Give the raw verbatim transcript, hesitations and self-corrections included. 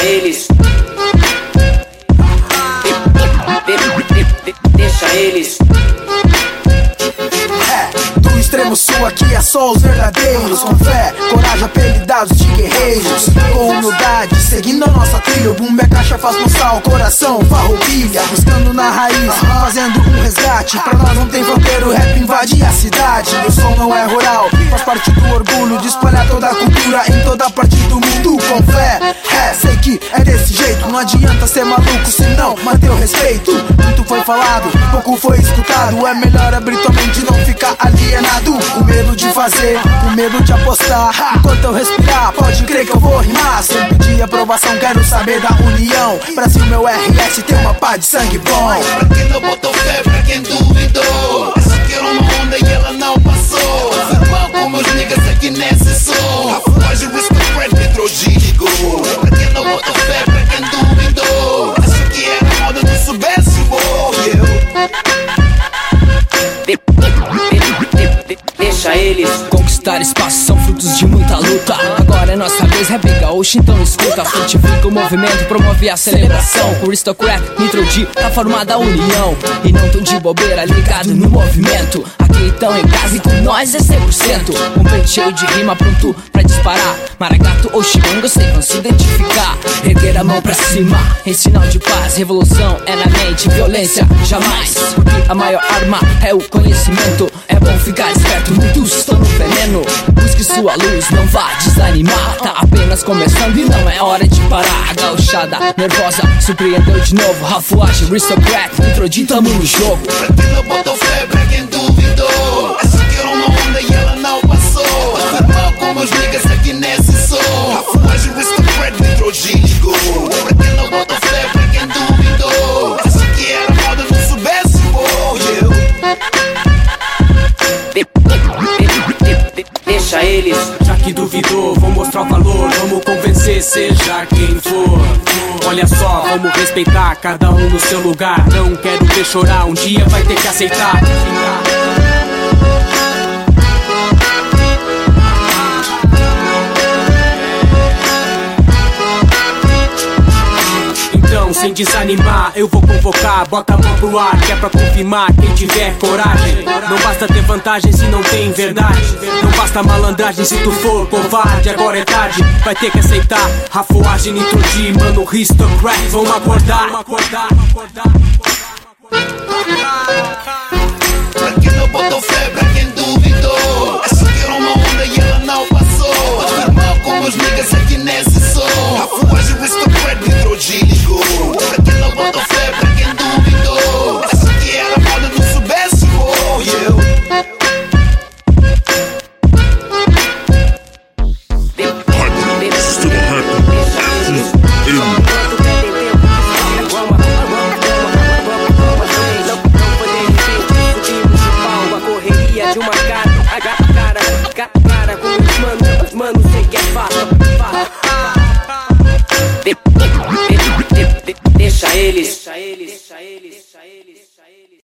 eles. Deixa eles. É, do extremo sul aqui é só os verdadeiros, com fé, coragem, apelidados de guerreiros, com humildade, seguindo a nossa trilha. O boom é caixa, faz pulsar o coração, farroupilha, buscando na raiz, fazendo um resgate. Pra nós não tem fronteira, o rap invade a cidade. O som não é rural, faz parte do orgulho de espalhar toda a cultura em toda parte do mundo. Com fé, é, sei que é desse jeito. Não adianta ser maluco, senão manter o respeito. Muito foi falado, pouco foi escutado. É melhor abrir tua mente e não ficar alienado, com medo de fazer, com medo de apostar. Enquanto eu respirar, pode crer que eu vou rimar. Sem pedir aprovação, quero saber da união. Brasil, meu R S tem uma pá de sangue bom. Pra quem não botou fé, pra quem duvidou, achou que era uma onda e ela não passou. Firmão com meus niggas aqui nesse som. A voz de Aristocrat Petrogigo. Pra quem não botou fé, pra quem duvidou, achou que era moda, não soubesse o Deixa eles. Conquistar espaço são frutos de muita luta. Agora é nossa vez, rap gaúcho, então escuta. Frutifica o movimento, promove a celebração. Com Aristocrat, Nitro D, tá formada a união. E não tão de bobeira, ligado no movimento. Aqui tão em casa e com nós é cem por cento. Um peito cheio de rima pronto pra disparar. Maragato ou chimango, sei vão se identificar. Erguer a mão pra cima, em sinal de paz. Revolução é na mente, violência jamais. Porque a maior arma é o conhecimento. É bom ficar esperto, muitos estão no veneno. Busque sua luz, não vá desanimar. Tá apenas começando e não é hora de parar. A gauchada nervosa surpreendeu de novo. Rafuagem, Aristocrat, Nitro D, tamo no jogo. Pra quem não botou fé, pra quem duvidou, achou que era uma onda e ela não passou. Firmão com meus niggas aqui nesse som. Rafuagem, Aristocrat, Nitro D. Pra quem não botou fé, pra quem duvidou, achou que era moda, não soubesse o eu. Deixa eles. Já que duvidou, vou mostrar o valor. Vamos convencer, seja quem for. Olha só, vamos respeitar cada um no seu lugar. Não quero ver chorar, um dia vai ter que aceitar. Então, sem desanimar, eu vou convocar. Bota a mão pro ar, que é pra confirmar quem tiver coragem. Não basta ter vantagem se não tem verdade. Não basta malandragem se tu for covarde. Agora é tarde, vai ter que aceitar. Rafuagem, Nitro D, mano, Aristocrat. Vamos acordar. Pra quem não botou fé, pra quem duvidou, achou que era uma onda e ela não passou. Firmão com meus niggas aqui nesse som. Rafuagem, Aristocrat, Nitro D. Pra quem não botou fé, pra quem duvidou, achou que era moda, não soubesse o eu. De uma cara, cara, cara, cara com os manos, mano, cê quer falar. Deixa eles. Deixa eles. Deixa eles.